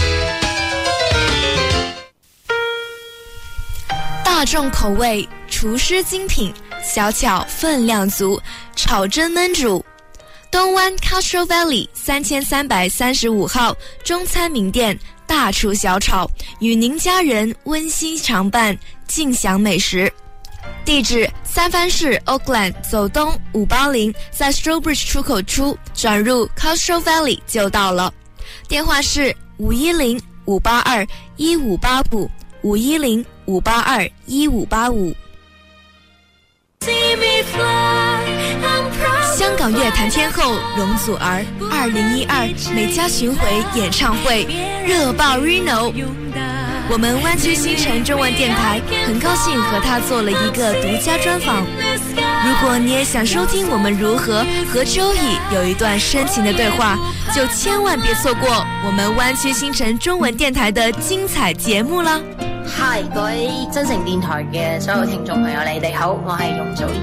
Speaker 18: 大众口味，厨师精品，小巧分量足，炒蒸焖煮。东湾 Cultural Valley 3335号中餐名店大厨小炒，与您家人温馨常伴，尽享美食。地址：三藩市 Oakland 走东580，在 Strawbridge 出口处转入 Cultural Valley 就到了。电话是510-582-1585 510-582-1585。香港乐坛天后容祖儿2012美加巡回演唱会热爆 Reno， 我们湾区新城中文电台很高兴和她做了一个独家专访。如果你也想收听我们如何和 Joey 有一段深情的对话，就千万别错过我们湾区新城中文電台的精彩節目啦。
Speaker 21: Hi， 各位真誠電台嘅所有聽眾朋友，你哋好，我係容祖兒。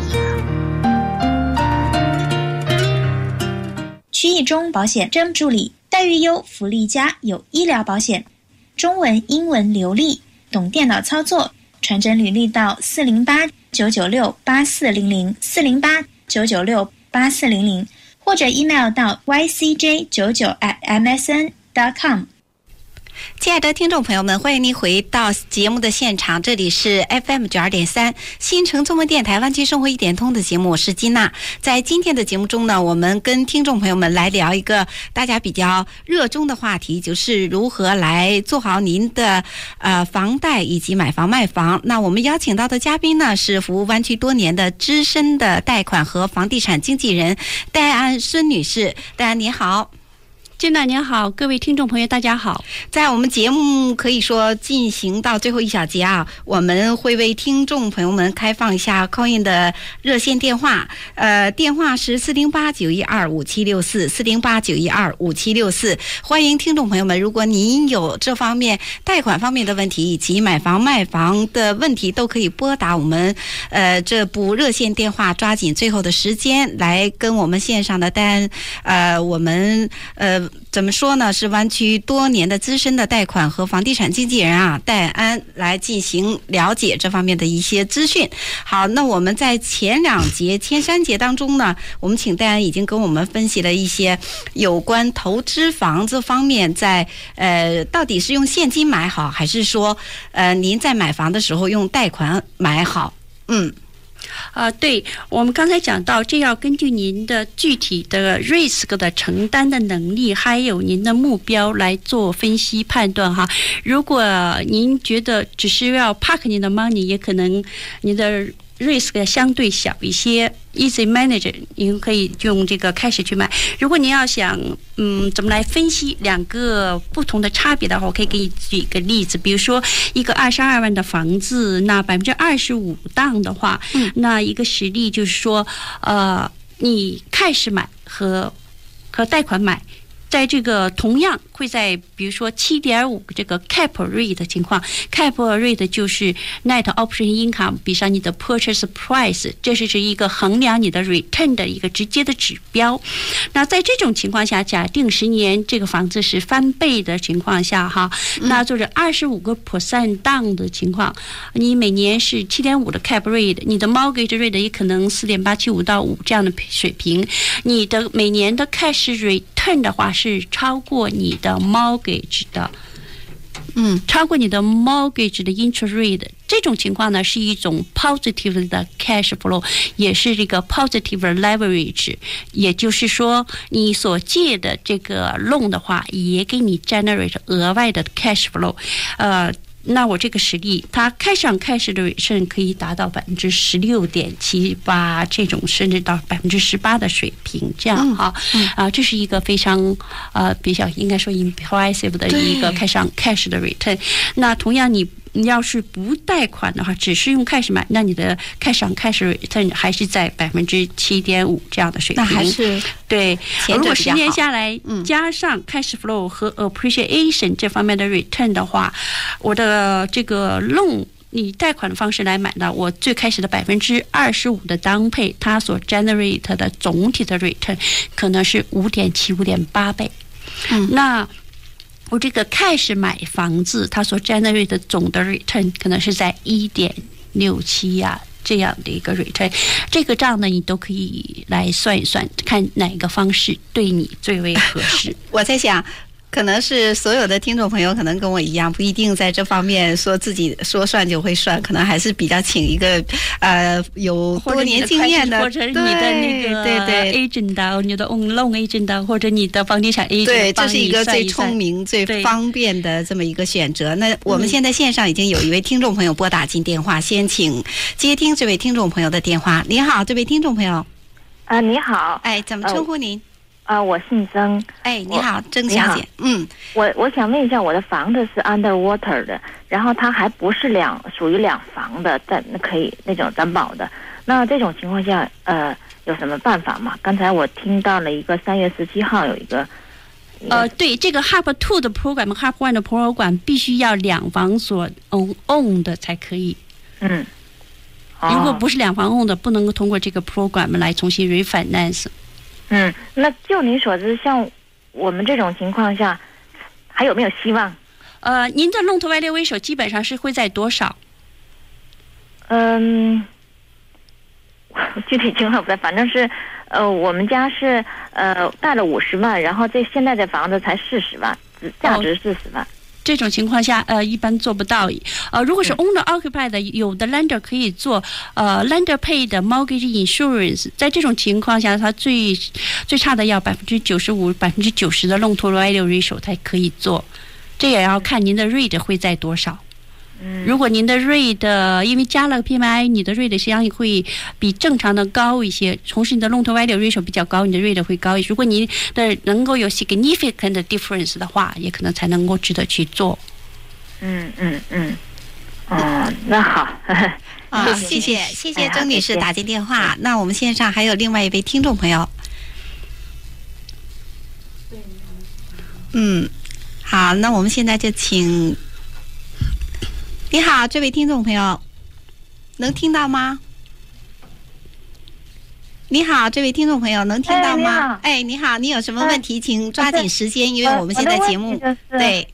Speaker 22: 区域中保险真助理，待遇优，福利佳，有医疗保险，中文、英文流利，懂电脑操作，传真履历到408-996-8400 408-996-8400，或者 email 到 ycj99@msn.com。
Speaker 7: 亲爱的听众朋友们，欢迎您回到节目的现场，这里是 FM 92.3新城中文电台湾区生活一点通的节目，我是金娜。在今天的节目中呢，我们跟听众朋友们来聊一个大家比较热衷的话题，就是如何来做好您的房贷以及买房卖房。那我们邀请到的嘉宾呢，是服务湾区多年的资深的贷款和房地产经纪人戴安孙女士。戴安你好。
Speaker 8: 金娜您好，各位听众朋友大家好。
Speaker 7: 在我们节目可以说进行到最后一小节啊，我们会为听众朋友们开放一下 call in 的热线电话，电话是408-912-5764 408-912-5764。欢迎听众朋友们，如果您有这方面贷款方面的问题以及买房卖房的问题，都可以拨打我们这部热线电话，抓紧最后的时间来跟我们线上的戴安我们怎么说呢？是湾区多年的资深的贷款和房地产经纪人啊，戴安来进行了解这方面的一些资讯。好，那我们在前3节当中呢，我们请戴安已经跟我们分析了一些有关投资房子方面，在到底是用现金买好，还是说您在买房的时候用贷款买好？
Speaker 8: 对，我们刚才讲到，这要根据您的具体的 risk 的承担的能力，还有您的目标来做分析判断哈。如果您觉得只是要 park 您的 money， 也可能您的risk 相对小一些 ，easy manage， 您可以用这个开始去买。如果您要想怎么来分析两个不同的差别的话，我可以给你举一个例子，比如说一个22万的房子，那25%档的话，那一个实例就是说，你开始买和贷款买。在这个同样会在比如说 7.5 这个 cap rate 的情况， cap rate 就是 net option income 比上你的 purchase price， 这是一个衡量你的 return 的一个直接的指标。那在这种情况下，假定10年这个房子是翻倍的情况下哈，那就是 25% down 的情况，你每年是 7.5 的 cap rate， 你的 mortgage rate 也可能 4.875 到5这样的水平，你的每年的 cash return 的话是超过你的 mortgage 的，超过你的 mortgage 的 interest rate。这种情况呢是一种 positive 的 cash flow， 也是这个 positive leverage， 也就是说你所借的这个 loan 的话，也给你 generate 额外的 cash flow。那我这个实例，它开始的 return 可以达到 16.78%， 这种甚至到 18% 的水平，这样哈，这是一个非常比较应该说 impressive 的一个开始 cash 的 return。那同样你要是不贷款的话，只是用 cash 买，那你的cash return 还是在 7.5% 这样的水平。那还是对。如果10年下来，加上 cash flow 和 appreciation 这方面的 return 的话，我的这个 loan 你贷款的方式来买呢，我最开始的 25% 的当配，它所 generate 的总体的 return 可能是 5.7 5.8 倍。那我这个cash买房子，它所 generate 的总的 return 可能是在 1.67 啊这样的一个 return。这个账呢，你都可以来算一算，看哪个方式对你最为合适。
Speaker 7: 我在想，可能是所有的听众朋友可能跟我一样，不一定在这方面说自己说算就会算，可能还是比较请一个有多年经验的，
Speaker 8: 或者你的那个
Speaker 7: 对
Speaker 8: agent， 你的 own loan agent， 或者你的房地产 agent，
Speaker 7: 对，这是一个最聪明最方便的这么一个选择。那我们现在线上已经有一位听众朋友拨打进电话，先请接听这位听众朋友的电话。你好，这位听众朋友。
Speaker 5: 你好。
Speaker 7: 怎么称呼您？
Speaker 5: 我姓曾。
Speaker 7: 你好，曾小姐。
Speaker 5: 我想问一下，我的房子是 underwater 的，然后它还不是属于两房的，可以那种担保的。那这种情况下，有什么办法吗？刚才我听到了一个3月17号有一个。
Speaker 8: 对，这个 HAP 2的 program，HAP 1的 program 必须要两房所 own 的才可以。如果不是两房 own 的，不能够通过这个 program 来重新 refinance。
Speaker 5: 那就您所知，像我们这种情况下，还有没有希望？
Speaker 8: 您的 loan to value ratio 基本上是会在多少？
Speaker 5: 具体情况不在，反正是我们家是贷了50万，然后现在这房子才40万，价值40万。
Speaker 8: 这种情况下，一般做不到。如果是 owner occupied，有的 lender 可以做lender paid mortgage insurance， 在这种情况下，它最差的要95%、90%的 loan to value ratio 才可以做。这也要看您的 rate 会在多少。如果您的 rate 因为加了 PMI， 你的 rate 实际上会比正常的高一些，同时你的 loan to value ratio 比较高，你的 rate 会高一些。如果你的能够有 significant difference 的话，也可能才能够值得去做。
Speaker 5: 那好。
Speaker 7: 谢谢曾女士打进电话。那我们线上还有另外一位听众朋友。好，那我们现在就请。你好，这位听众朋友，能听到吗？你好，这位听众朋友，能听到吗？你好，你有什么问题，请抓紧时间，因为我们现在节目对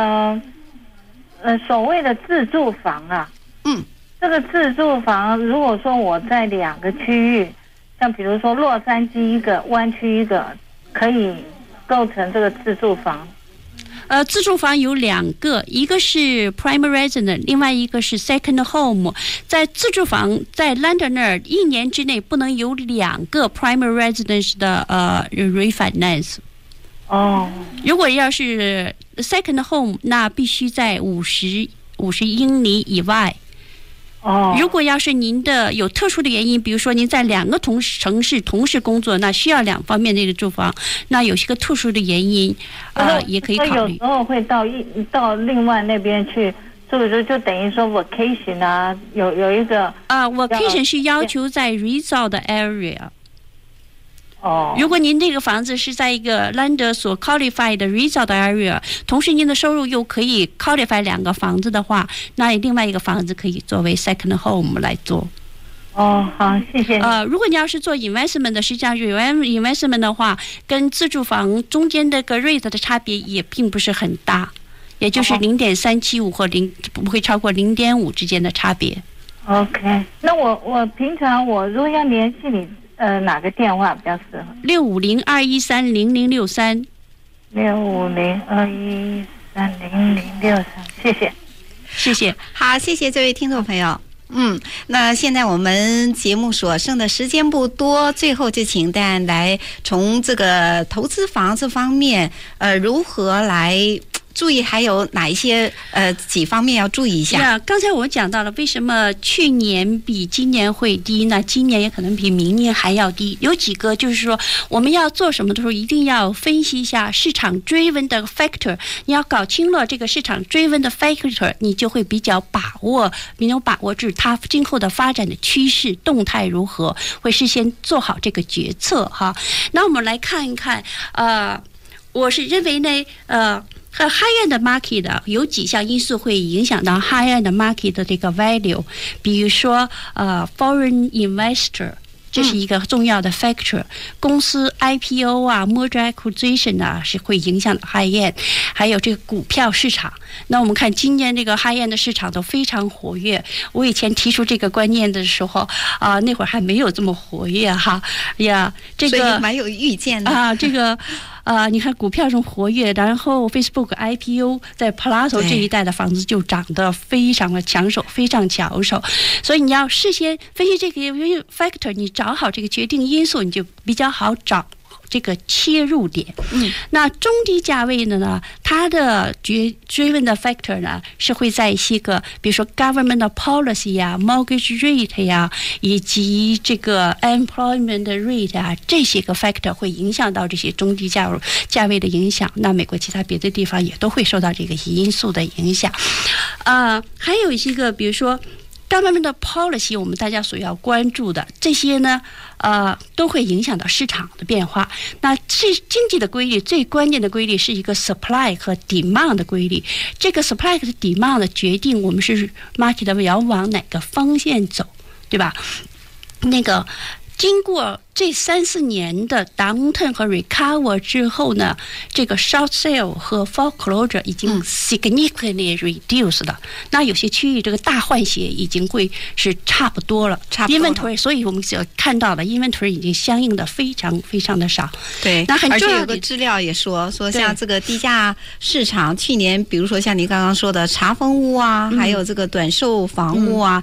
Speaker 5: 所谓的自住房啊，这个自住房，如果说我在2个区域，像比如说洛杉矶一个，湾区一个，可以构成这个自住房。
Speaker 8: 自住房有2个，一个是 primary residence， 另外一个是 second home。在自住房在 lender 那儿1年之内不能有2个 primary residence 的refinance。如果要是 second home， 那必须在50英里以外。如果要是您的有特殊的原因，比如说您在2个城市同时工作，那需要2方面的一个住房，那有些个特殊的原因，也可以考虑。
Speaker 5: 有时候会到另外那边去住，就等于说 vacation 啊，有一个
Speaker 8: vacation 是要求在 resort 的 area。如果您这个房子是在一个 lender 所 qualified 的 resort area， 同时您的收入又可以 qualify 2个房子的话，那另外一个房子可以作为 second home 来做。
Speaker 5: 好，谢谢。
Speaker 8: 如果你要是做 investment 的，实际上 investment 的话，跟自住房中间这个 rate 的差别也并不是很大，也就是 0.375 和不会超过 0.5 之间的差别。
Speaker 5: OK， 那我平常我如果要联系你。哪个电话比较适合？650-213-0063。650-213-0063，谢谢。
Speaker 7: 好，谢谢这位听众朋友。那现在我们节目所剩的时间不多，最后就请大家来从这个投资房这方面，如何来注意，还有哪一些几方面要注意一下？
Speaker 8: 刚才我讲到了为什么去年比今年会低，那今年也可能比明年还要低。有几个就是说，我们要做什么的时候，一定要分析一下市场追问的 factor。你要搞清了这个市场追问的 factor， 你就会比较把握住它今后的发展的趋势动态如何，会事先做好这个决策哈。那我们来看一看，我是认为呢，high-end market 有几项因素会影响到 high-end market 的这个 value， 比如说foreign investor， 这是一个重要的 factor， 公司 IPO 啊 merger acquisition 啊是会影响到 high-end， 还有这个股票市场。那我们看今年这个 high-end 的市场都非常活跃，我以前提出这个观念的时候那会儿还没有这么活跃哈呀，这个
Speaker 7: 所以蛮有预见的
Speaker 8: 这个你看股票中活跃，然后 Facebook IPO 在 Plato 这一带的房子就涨得非常的抢手，非常抢手。所以你要事先分析这个 factor， 你找好这个决定因素，你就比较好找这个切入点。那中低价位的呢，它的追问的 factor 呢是会在一些个，比如说 government policy 呀、mortgage rate 呀，以及这个 employment rate 啊，这些个 factor 会影响到这些中低价位的影响。那美国其他别的地方也都会受到这个因素的影响。还有一些个，比如说government policy， 我们大家所要关注的这些呢，都会影响到市场的变化。那经济的规律，最关键的规律是一个 supply 和 demand 的规律。这个 supply 和 demand 的决定我们是 market 要往哪个方向走，对吧？那个经过这3-4年的 downturn 和 recover 之后呢，这个 short sale 和 foreclosure 已经 significantly reduced 了。那有些区域这个大换血已经会是差不多了 ，inventory， 所以我们就看到了 inventory 已经相应的非常非常的少。
Speaker 7: 对，
Speaker 8: 那很重要的，
Speaker 7: 而且有个资料也说像这个低价市场，去年比如说像您刚刚说的茶蜂屋啊，还有这个短售房屋啊，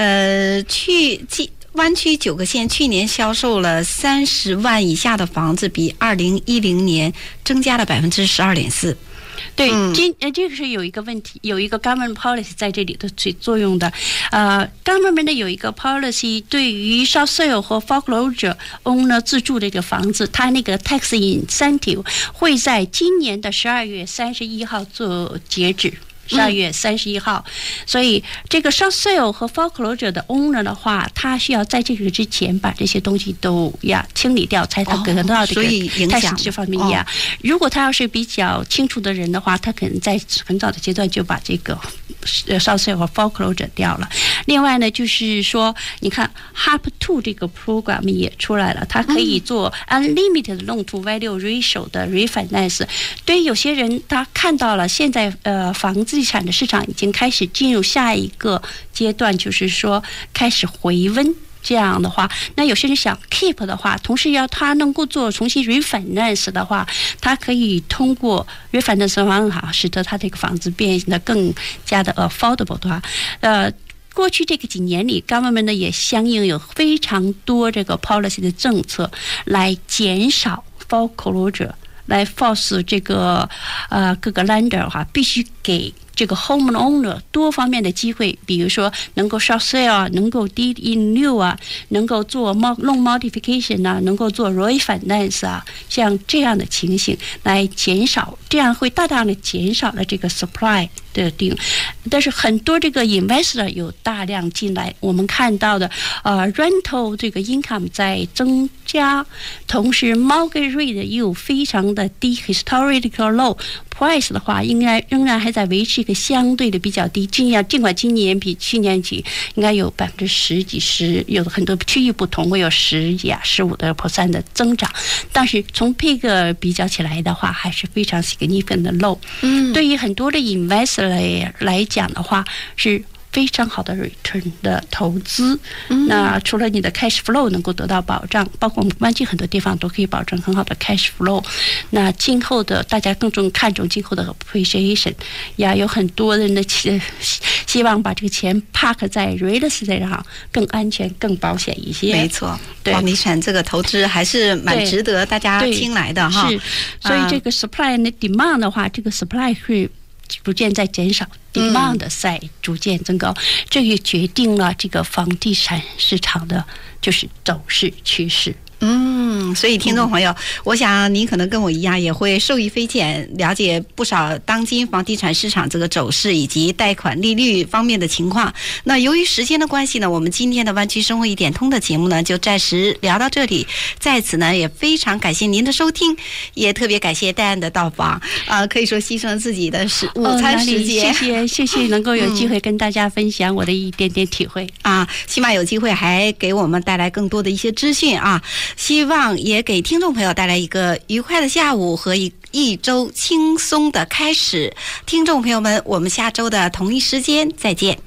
Speaker 7: 湾区9个县去年销售了30万以下的房子，比2010年增加了12.4%。
Speaker 8: 对，这个是有一个问题，有一个 government policy 在这里的起作用的。government 的有一个 policy 对于 short sale 和 foreclosure owner 自住的这个房子，它那个 tax incentive 会在今年的12月31号做截止。12月31号，所以这个 short sale 和 foreclosure 的 owner 的话，他需要在这个之前把这些东西都清理掉，才能得到这个 tax 这方面如果他要是比较清楚的人的话，他可能在很早的阶段就把这个 short sale 和 foreclosure 掉了。另外呢，就是说，你看 HARP2 这个 program 也出来了，它可以做 unlimited loan to value ratio 的 refinance。对于有些人，他看到了现在房子地产的市场已经开始进入下一个阶段，就是说开始回温。这样的话，那有些人想 keep 的话，同时要他能够做重新 refinance 的话，他可以通过 refinance 的方法，使得他这个房子变得更加的 affordable 的话，过去这个几年里 government 呢也相应有非常多这个 policy 的政策来减少 foreclosure， 来 force 这个各个 lender 的话必须给这个 homeowner 多方面的机会，比如说能够 short sale 啊，能够 deed in lieu 啊，能够做 loan modification 啊，能够做 refinance 啊，像这样的情形来减少，这样会大大的减少了这个 supply 的定。但是很多这个 investor 有大量进来，我们看到的rental 这个 income 在增加，同时 mortgage rate 又非常的低 historical low。price 的话，应该仍然还在维持一个相对的比较低，尽管今年比去年起应该有10几%，有的很多区域不同，会有10几15% 的增长，但是从这个比较起来的话，还是非常 significant 的 low。对于很多的 investor 来讲的话，是非常好的 return 的投资。那除了你的 cash flow 能够得到保障，包括我们湾区很多地方都可以保证很好的 cash flow。那今后的大家更看重今后的 appreciation， 有很多人的希望把这个钱 park 在 real estate 上，更安全、更保险一些。
Speaker 7: 没错，房地产这个投资还是蛮值得大家听来的哈。
Speaker 8: 是，所以这个 supply and demand 的话，这个 supply 会逐渐在减少，demand 在逐渐增高，这也决定了这个房地产市场的就是走势趋势。
Speaker 7: 所以听众朋友，我想您可能跟我一样也会受益匪浅，了解不少当今房地产市场这个走势以及贷款利率方面的情况。那由于时间的关系呢，我们今天的湾区生活一点通的节目呢就暂时聊到这里。在此呢也非常感谢您的收听，也特别感谢戴安的到访，可以说牺牲自己的午餐时间。
Speaker 8: 谢谢能够有机会跟大家分享我的一点点体会
Speaker 7: 起码有机会还给我们带来更多的一些资讯希望也给听众朋友带来一个愉快的下午和一周轻松的开始。听众朋友们，我们下周的同一时间再见。